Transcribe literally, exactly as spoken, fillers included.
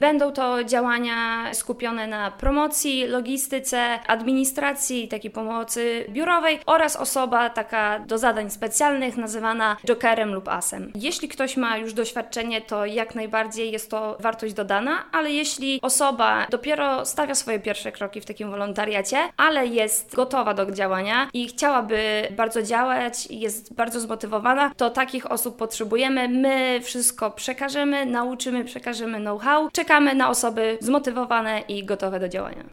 Będą to działania skupione na promocji, logistyce, administracji, takiej pomocy biurowej oraz osoba taka do zadań specjalnych nazywana jokerem lub asem. Jeśli ktoś ma już doświadczenie, to jak najbardziej jest to wartość dodana, ale jeśli osoba dopiero stawia swoje pierwsze kroki w takim wolontariacie, ale jest gotowa do działania i chciałaby bardzo działać, jest bardzo zmotywowana, to takich osób potrzebujemy. My wszystko przekażemy, nauczymy, przekażemy know-how. Czekamy na osoby zmotywowane i gotowe do działania.